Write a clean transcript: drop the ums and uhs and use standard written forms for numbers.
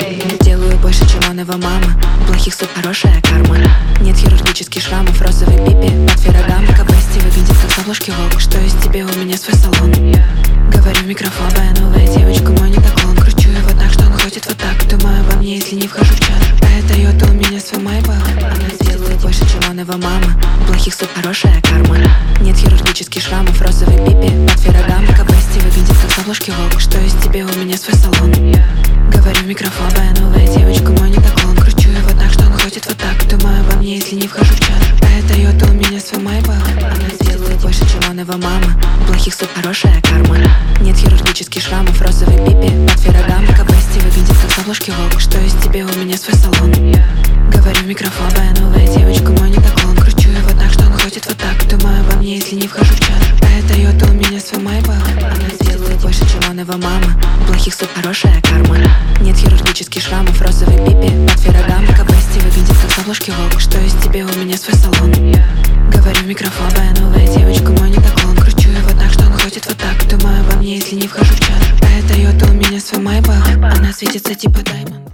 Делаю больше, чем он его мама. У плохих суп хорошая карма. Нет хирургических шрамов, розовый пипи под феррагам. Капасти выглядит как с обложки Vogue. Что есть тебе, у меня свой салон. Говорю в микрофон, моя новая девочка, мой недоклон. Кручу его так, что он ходит вот так. Думаю обо мне, если не вхожу в чат. А это Toyota, у меня свой Maybach. Она сделает больше, чем он его мама. У плохих суп хорошая карма. Нет хирургических шрамов, розовый пипи под феррагам. Капасти выглядит как с обложки Vogue. Что есть тебе, у меня свой салон. Говорю в микрофон, моя новая девочка, мой недоклон. Кручу его так, что он ходит вот так. Думаю обо мне, если не вхожу в чат. А это Toyota, у меня свой Maybach. Она сделает больше, чем он его мама. У плохих суп хорошая карма. Нет хирургических шрамов, розовый пипи под феррагам. Капасти выглядит как с обложки Vogue. Что есть тебе, у меня свой салон. Говорю в микрофон, моя новая девочка, мой недоклон. Кручу его так, что он ходит вот так. Думаю обо мне, если не вхожу в чат. А это Toyota, у меня свой Maybach. Она сделает больше, чем он его мама. У плохих суп хорошая карма. Нет хирургических шрамов, розовый пипи под феррагам. Капасти выглядит как с обложки Vogue. Что есть тебе, у меня свой салон. Говорю в микрофон, моя новая девочка, мой недоклон. Кручу его так, что он ходит вот так. Думаю обо мне, если не вхожу в чат. А это Toyota, у меня свой Maybach. Она светится типа Diamond.